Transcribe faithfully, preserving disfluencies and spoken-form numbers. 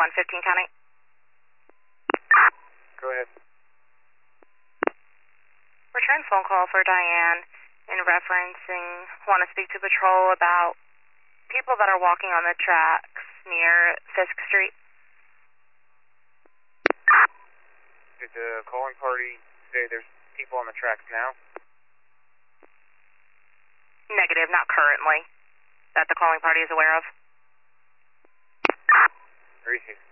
one fifteen County. Go ahead. Return phone call for Diane in referencing, want to speak to patrol about people that are walking on the tracks near Fisk Street. Did the calling party say there's people on the tracks now? Negative, not currently, that the calling party is aware of. Where is he?